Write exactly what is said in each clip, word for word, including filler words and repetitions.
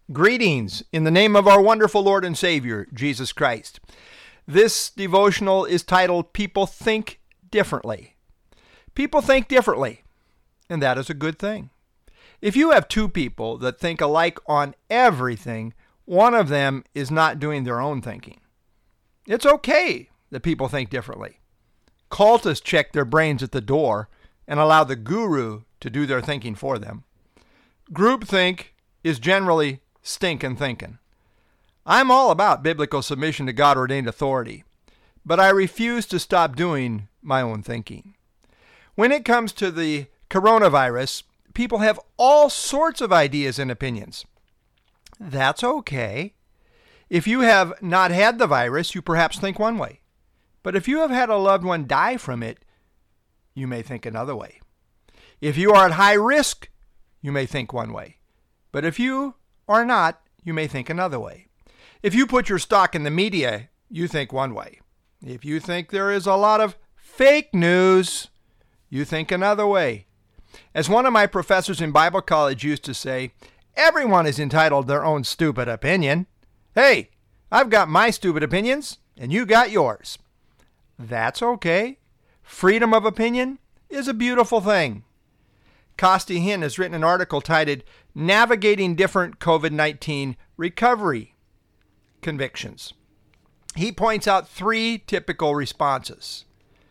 Greetings in the name of our wonderful Lord and Savior, Jesus Christ. This devotional is titled, People Think Differently. People think differently, and that is a good thing. If you have two people that think alike on everything, one of them is not doing their own thinking. It's okay that people think differently. Cultists check their brains at the door and allow the guru to do their thinking for them. Groupthink is generally stinking thinking. I'm all about biblical submission to God-ordained authority, but I refuse to stop doing my own thinking. When it comes to the coronavirus, people have all sorts of ideas and opinions. That's okay. If you have not had the virus, you perhaps think one way. But if you have had a loved one die from it, you may think another way. If you are at high risk, you may think one way. But if you are not, you may think another way. If you put your stock in the media, you think one way. If you think there is a lot of fake news, you think another way. As one of my professors in Bible college used to say, everyone is entitled to their own stupid opinion. Hey, I've got my stupid opinions, and you got yours. That's okay. Freedom of opinion is a beautiful thing. Costi Hinn has written an article titled, Navigating Different COVID nineteen Recovery Convictions. He points out three typical responses.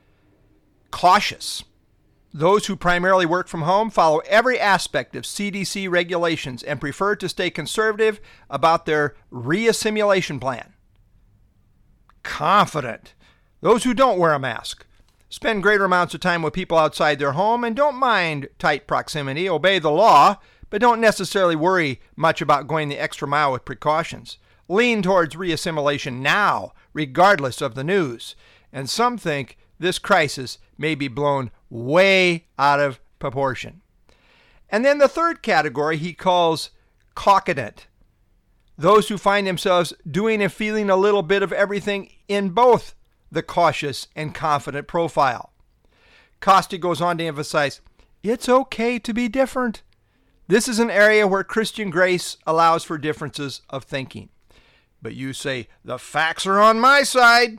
Cautious. Those who primarily work from home follow every aspect of C D C regulations and prefer to stay conservative about their reassimilation plan. Confident. Those who don't wear a mask spend greater amounts of time with people outside their home and don't mind tight proximity, obey the law, but don't necessarily worry much about going the extra mile with precautions. Lean towards reassimilation now, regardless of the news. And some think this crisis may be blown way out of proportion. And then the third category he calls cockadent. Those who find themselves doing and feeling a little bit of everything in both the cautious and confident profile. Costi goes on to emphasize, it's okay to be different. This is an area where Christian grace allows for differences of thinking. But you say, the facts are on my side.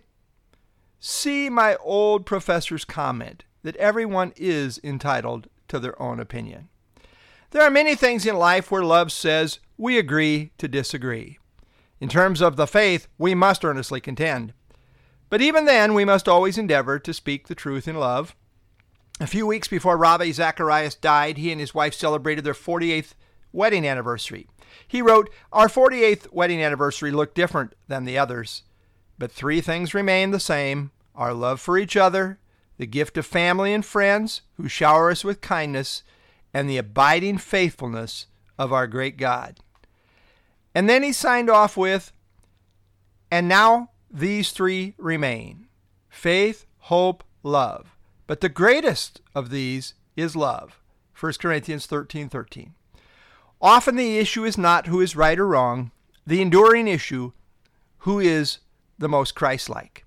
See my old professor's comment that everyone is entitled to their own opinion. There are many things in life where love says we agree to disagree. In terms of the faith, we must earnestly contend. But even then, we must always endeavor to speak the truth in love. A few weeks before Ravi Zacharias died, he and his wife celebrated their forty-eighth wedding anniversary. He wrote, our forty-eighth wedding anniversary looked different than the others, but three things remain the same: our love for each other, the gift of family and friends who shower us with kindness, and the abiding faithfulness of our great God. And then he signed off with, and now these three remain: faith, hope, love. But the greatest of these is love. First Corinthians thirteen thirteen. Often the issue is not who is right or wrong. The enduring issue, who is the most Christ-like.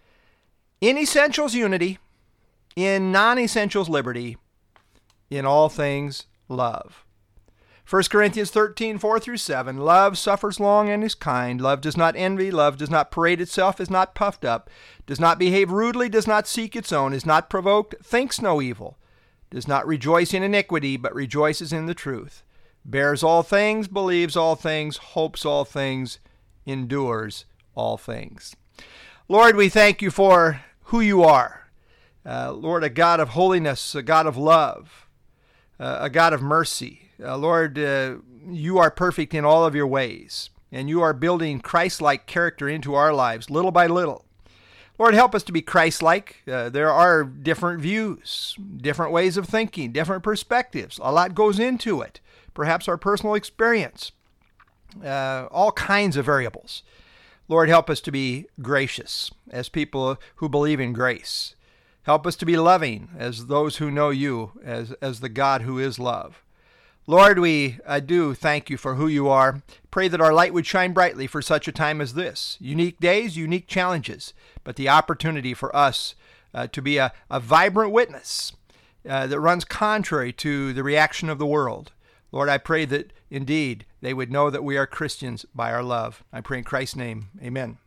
In essentials, unity. In non-essentials, liberty. In all things, love. First Corinthians thirteen four through seven, love suffers long and is kind. Love does not envy. Love does not parade itself, is not puffed up, does not behave rudely, does not seek its own, is not provoked, thinks no evil, does not rejoice in iniquity, but rejoices in the truth, bears all things, believes all things, hopes all things, endures all things. Lord, we thank you for who you are. Uh, Lord, a God of holiness, a God of love, uh, a God of mercy. Uh, Lord, uh, you are perfect in all of your ways, and you are building Christ-like character into our lives little by little. Lord, help us to be Christ-like. Uh, there are different views, different ways of thinking, different perspectives. A lot goes into it. Perhaps our personal experience, uh, all kinds of variables. Lord, help us to be gracious as people who believe in grace. Help us to be loving as those who know you as, as the God who is love. Lord, we I do thank you for who you are. Pray that our light would shine brightly for such a time as this. Unique days, unique challenges, but the opportunity for us uh, to be a, a vibrant witness uh, that runs contrary to the reaction of the world. Lord, I pray that indeed they would know that we are Christians by our love. I pray in Christ's name. Amen.